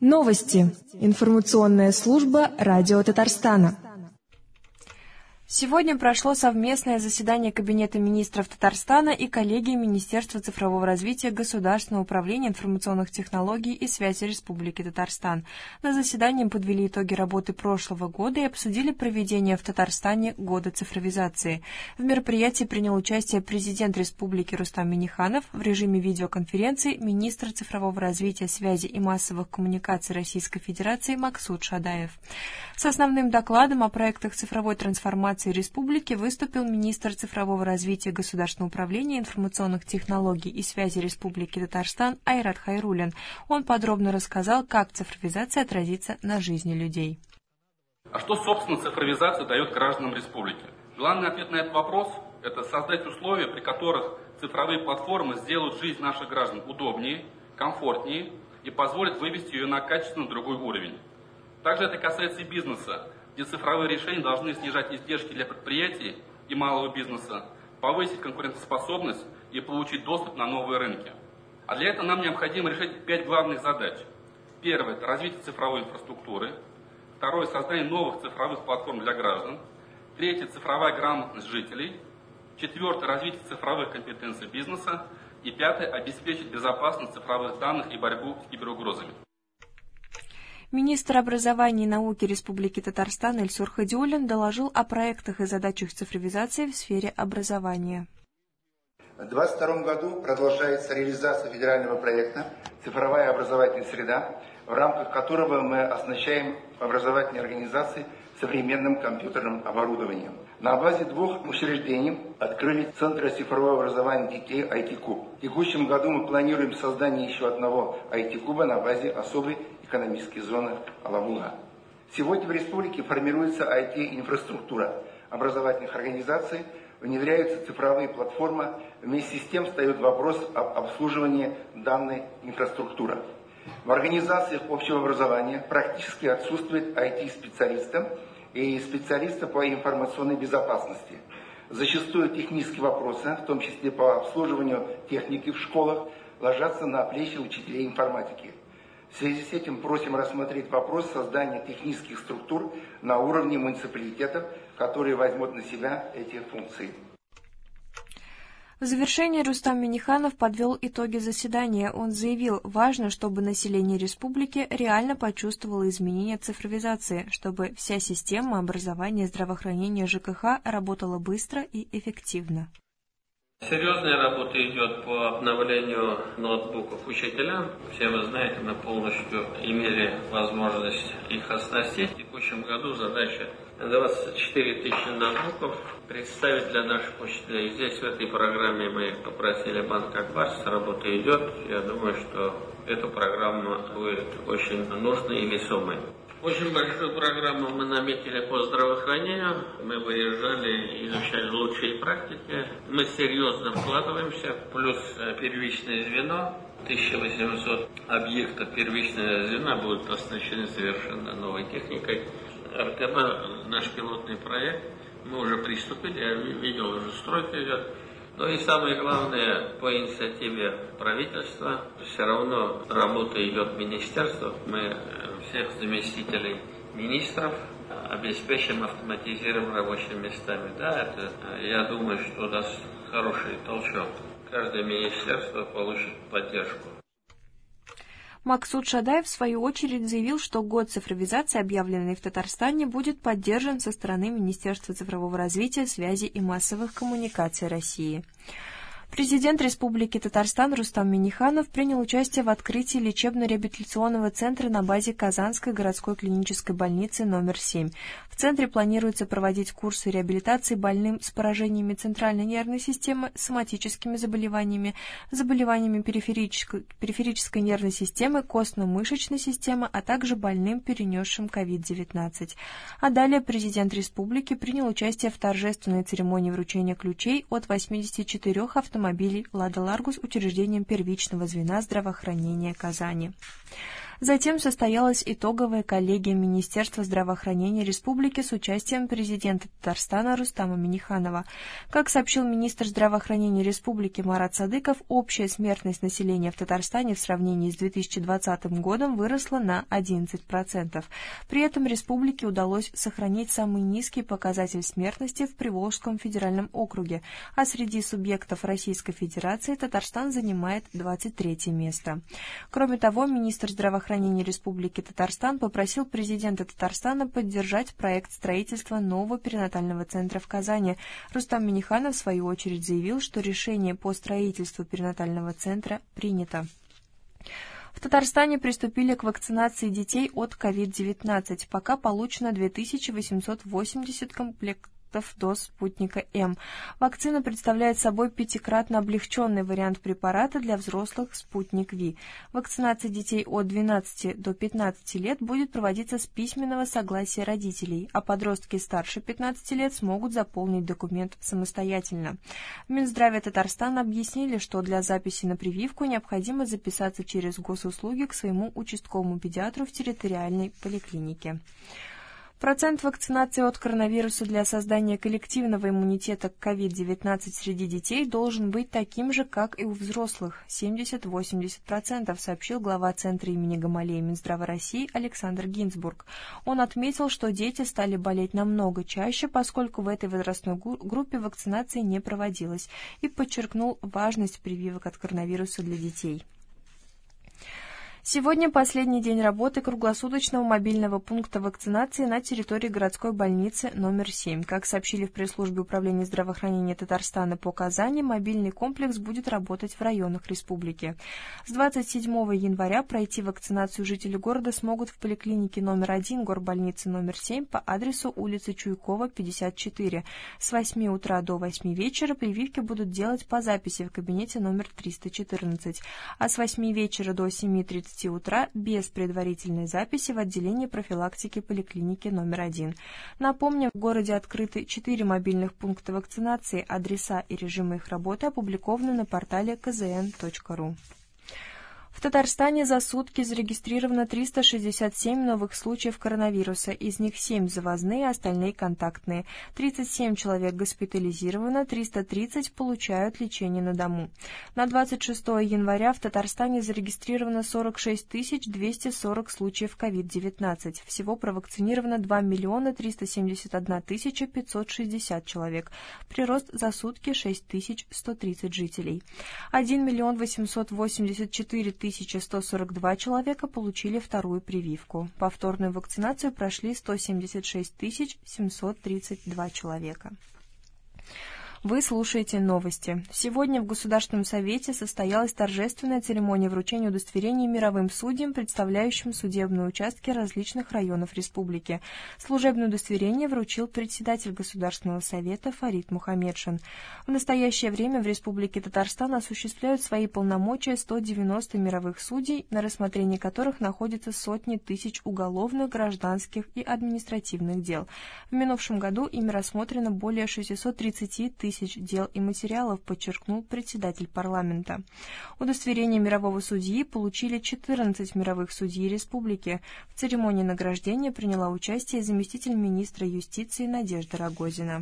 Новости. Информационная служба Радио Татарстана. Сегодня прошло совместное заседание Кабинета министров Татарстана и коллегии Министерства цифрового развития Государственного управления информационных технологий и связи Республики Татарстан. На заседании подвели итоги работы прошлого года и обсудили проведение в Татарстане года цифровизации. В мероприятии принял участие президент Республики Рустам Минниханов, в режиме видеоконференции министр цифрового развития, связи и массовых коммуникаций Российской Федерации Максут Шадаев. С основным докладом о проектах цифровой трансформации республики выступил министр цифрового развития Государственного управления информационных технологий и связи Республики Татарстан Айрат Хайруллин. Он подробно рассказал, как цифровизация отразится на жизни людей. А что, собственно, цифровизация дает гражданам республики? Главный ответ на этот вопрос – это создать условия, при которых цифровые платформы сделают жизнь наших граждан удобнее, комфортнее и позволят вывести ее на качественно другой уровень. Также это касается и бизнеса, где цифровые решения должны снижать издержки для предприятий и малого бизнеса, повысить конкурентоспособность и получить доступ на новые рынки. А для этого нам необходимо решить 5 главных задач. Первое – это развитие цифровой инфраструктуры. Второе – создание новых цифровых платформ для граждан. Третье – цифровая грамотность жителей. Четвертое – развитие цифровых компетенций бизнеса. И пятое – обеспечить безопасность цифровых данных и борьбу с киберугрозами. Министр образования и науки Республики Татарстан Эльсур Хадиуллин доложил о проектах и задачах цифровизации в сфере образования. В 2022 году продолжается реализация федерального проекта «Цифровая образовательная среда», в рамках которого мы оснащаем образовательные организации современным компьютерным оборудованием. На базе 2 учреждений открыли Центр цифрового образования детей IT-Куб. В текущем году мы планируем создание еще одного IT-Куба на базе особой экономической зоны Алабуга. Сегодня в республике формируется IT-инфраструктура образовательных организаций, внедряются цифровые платформы, вместе с тем встает вопрос об обслуживании данной инфраструктуры. В организациях общего образования практически отсутствует IT-специалисты и специалисты по информационной безопасности. Зачастую технические вопросы, в том числе по обслуживанию техники в школах, ложатся на плечи учителей информатики. В связи с этим просим рассмотреть вопрос создания технических структур на уровне муниципалитетов, которые возьмут на себя эти функции. В завершение Рустам Минниханов подвел итоги заседания. Он заявил, важно, чтобы население республики реально почувствовало изменения цифровизации, чтобы вся система образования, здравоохранения, ЖКХ работала быстро и эффективно. Серьезная работа идет по обновлению ноутбуков учителям. Все вы знаете, мы полностью имели возможность их оснастить. В текущем году задача 24 тысячи ноутбуков представить для наших учителей. Здесь в этой программе мы попросили Банк Акбарс, работа идет. Я думаю, что эта программа будет очень нужной и весомой. Очень большую программу мы наметили по здравоохранению. Мы выезжали, изучали лучшие практики. Мы серьезно вкладываемся. Плюс первичное звено. 1800 объектов первичного звена будут оснащены совершенно новой техникой. РТБ, наш пилотный проект, мы уже приступили. Я видел, уже стройка идет. Ну и самое главное, по инициативе правительства, все равно работа идет в министерствах. Мы всех заместителей министров обеспечим автоматизированными рабочими местами. Да, это, я думаю, что даст хороший толчок. Каждое министерство получит поддержку. Максут Шадаев, в свою очередь, заявил, что год цифровизации, объявленный в Татарстане, будет поддержан со стороны Министерства цифрового развития, связи и массовых коммуникаций России. Президент Республики Татарстан Рустам Минниханов принял участие в открытии лечебно-реабилитационного центра на базе Казанской городской клинической больницы номер 7. В центре планируется проводить курсы реабилитации больным с поражениями центральной нервной системы, соматическими заболеваниями, заболеваниями периферической нервной системы, костно-мышечной системы, а также больным, перенесшим COVID-19. А далее президент республики принял участие в торжественной церемонии вручения ключей от 84 автомобилей «Лада Ларгус» учреждением первичного звена здравоохранения Казани. Затем состоялась итоговая коллегия Министерства здравоохранения Республики с участием президента Татарстана Рустама Минниханова. Как сообщил министр здравоохранения Республики Марат Садыков, общая смертность населения в Татарстане в сравнении с 2020 годом выросла на 11%. При этом республике удалось сохранить самый низкий показатель смертности в Приволжском федеральном округе, а среди субъектов Российской Федерации Татарстан занимает 23 место. Кроме того, министр здравоохранения Республики Татарстан попросил президента Татарстана поддержать проект строительства нового перинатального центра в Казани. Рустам Минниханов, в свою очередь, заявил, что решение по строительству перинатального центра принято. В Татарстане приступили к вакцинации детей от COVID-19. Пока получено 2880 комплектов доз спутника М. Вакцина представляет собой 5-кратно облегченный вариант препарата для взрослых «Спутник Ви». Вакцинация детей от 12 до 15 лет будет проводиться с письменного согласия родителей, а подростки старше 15 лет смогут заполнить документ самостоятельно. В Минздраве Татарстана объяснили, что для записи на прививку необходимо записаться через госуслуги к своему участковому педиатру в территориальной поликлинике. Процент вакцинации от коронавируса для создания коллективного иммунитета к COVID-19 среди детей должен быть таким же, как и у взрослых – 70-80%, сообщил глава Центра имени Гамалеи Минздрава России Александр Гинзбург. Он отметил, что дети стали болеть намного чаще, поскольку в этой возрастной группе вакцинация не проводилась, и подчеркнул важность прививок от коронавируса для детей. Сегодня последний день работы круглосуточного мобильного пункта вакцинации на территории городской больницы номер 7. Как сообщили в пресс-службе Управления здравоохранения Татарстана по Казани, мобильный комплекс будет работать в районах республики. С 27 января пройти вакцинацию жители города смогут в поликлинике номер 1 горбольницы номер 7 по адресу улицы Чуйкова, 54. С 8 утра до 8 вечера прививки будут делать по записи в кабинете номер 314, а с 8 вечера до 7:30 утра без предварительной записи в отделении профилактики поликлиники номер 1. Напомню, в городе открыты 4 мобильных пункта вакцинации. Адреса и режимы их работы опубликованы на портале kzn.ru. В Татарстане за сутки зарегистрировано 367 новых случаев коронавируса, из них 7 завозные, остальные контактные. 37 человек госпитализировано, 330 получают лечение на дому. На 26 января в Татарстане зарегистрировано 46 240 случаев COVID-19. Всего провакцинировано 2 371 560 человек. Прирост за сутки 6130 жителей. 1 884 142 человека получили вторую прививку. Повторную вакцинацию прошли 176 732 человека. Вы слушаете новости. Сегодня в Государственном совете состоялась торжественная церемония вручения удостоверений мировым судьям, представляющим судебные участки различных районов республики. Служебное удостоверение вручил председатель Государственного совета Фарид Мухаммедшин. В настоящее время в Республике Татарстан осуществляют свои полномочия 190 мировых судей, на рассмотрении которых находятся сотни тысяч уголовных, гражданских и административных дел. В минувшем году ими рассмотрено более 630 тысяч дел и материалов, подчеркнул председатель парламента. Удостоверение мирового судьи получили 14 мировых судей республики. В церемонии награждения приняла участие заместитель министра юстиции Надежда Рогозина.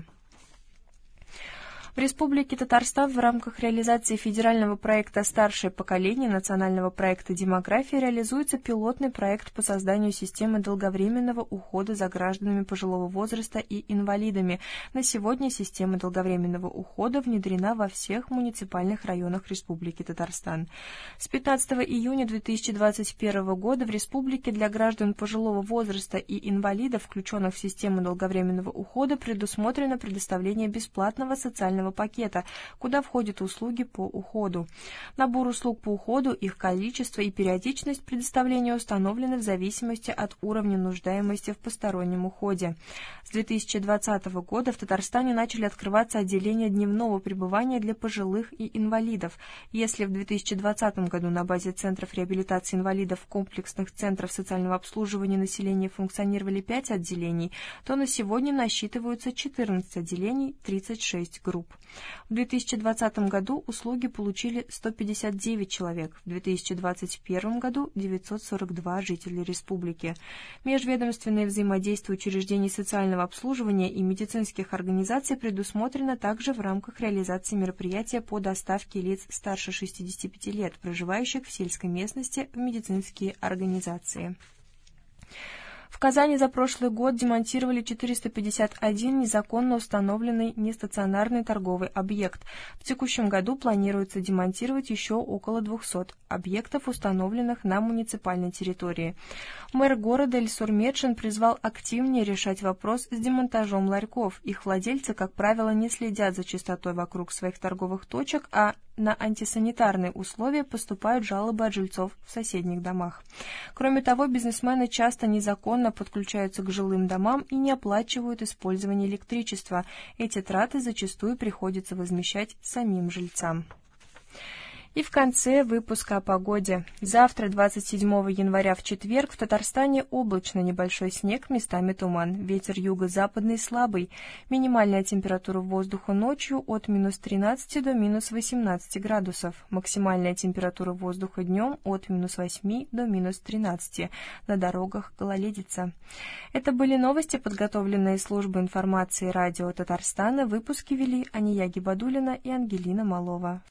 В Республике Татарстан в рамках реализации федерального проекта «Старшее поколение» национального проекта «Демография» реализуется пилотный проект по созданию системы долговременного ухода за гражданами пожилого возраста и инвалидами. На сегодня система долговременного ухода внедрена во всех муниципальных районах Республики Татарстан. С 15 июня 2021 года в Республике для граждан пожилого возраста и инвалидов, включенных в систему долговременного ухода, предусмотрено предоставление бесплатного социального пакета, куда входят услуги по уходу. Набор услуг по уходу, их количество и периодичность предоставления установлены в зависимости от уровня нуждаемости в постороннем уходе. С 2020 года в Татарстане начали открываться отделения дневного пребывания для пожилых и инвалидов. Если в 2020 году на базе центров реабилитации инвалидов комплексных центров социального обслуживания населения функционировали 5 отделений, то на сегодня насчитываются 14 отделений, 36 групп. В 2020 году услуги получили 159 человек, в 2021 году 942 жителя республики. Межведомственное взаимодействие учреждений социального обслуживания и медицинских организаций предусмотрено также в рамках реализации мероприятия по доставке лиц старше 65 лет, проживающих в сельской местности, в медицинские организации. В Казани за прошлый год демонтировали 451 незаконно установленный нестационарный торговый объект. В текущем году планируется демонтировать еще около 200 объектов, установленных на муниципальной территории. Мэр города Эльсур Медшин призвал активнее решать вопрос с демонтажом ларьков. Их владельцы, как правило, не следят за чистотой вокруг своих торговых точек, а на антисанитарные условия поступают жалобы от жильцов в соседних домах. Кроме того, бизнесмены часто незаконно подключаются к жилым домам и не оплачивают использование электричества. Эти траты зачастую приходится возмещать самим жильцам. И в конце выпуска о погоде. Завтра, 27 января, в четверг, в Татарстане облачно, небольшой снег, местами туман. Ветер юго-западный слабый. Минимальная температура воздуха ночью от минус 13 до минус 18 градусов. Максимальная температура воздуха днем от минус 8 до минус 13. На дорогах гололедица. Это были новости, подготовленные службой информации радио Татарстана. Выпуски вели Ания Гибадуллина и Ангелина Малова.